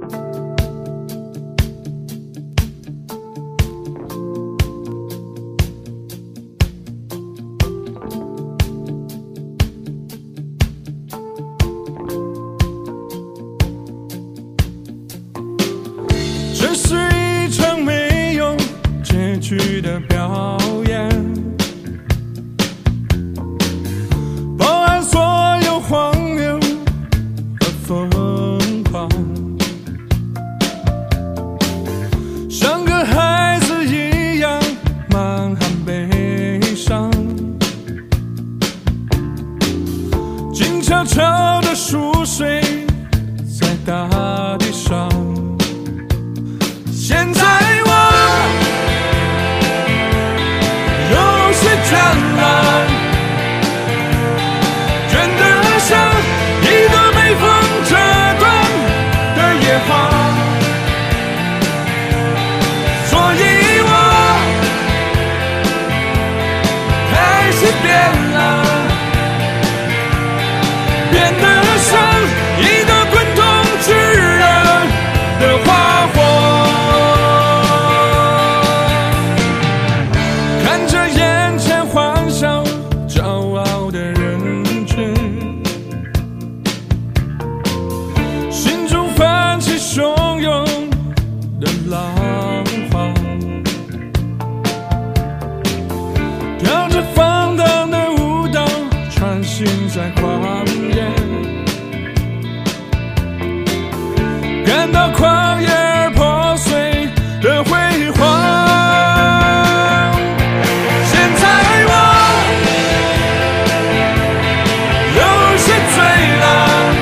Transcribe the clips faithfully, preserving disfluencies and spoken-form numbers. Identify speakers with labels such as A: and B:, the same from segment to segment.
A: 这是一场没有结局的表演，包含所有荒谬和疯狂，像个孩子一样满含悲伤，静悄悄地熟睡在大地上。现在我有些贪婪，倦得像一个被风折断的野花，所以我开始变了，变得像一个滚动炙热的花火。跳着放荡的舞蹈，穿行在旷野，感到狂野而破碎的辉煌。现在我有些醉了，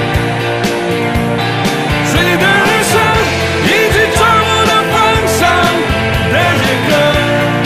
A: 醉得像一只抓不到方向的野鸽。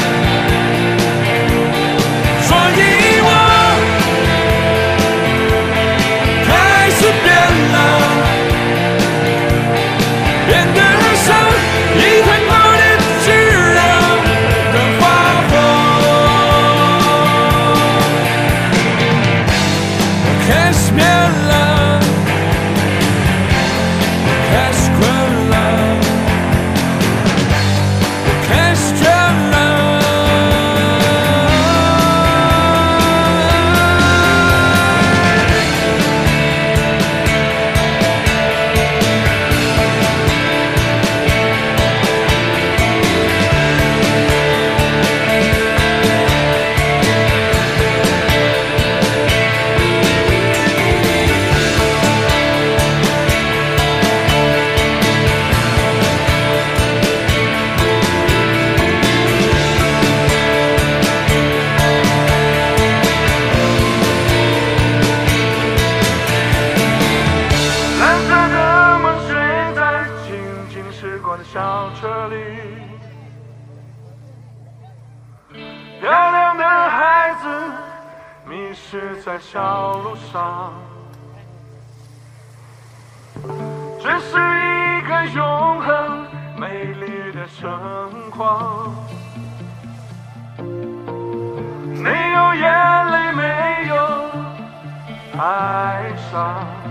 A: 小车里，漂亮的孩子迷失在小路上，这是一个永恒美丽的盛况，没有眼泪，没有哀伤。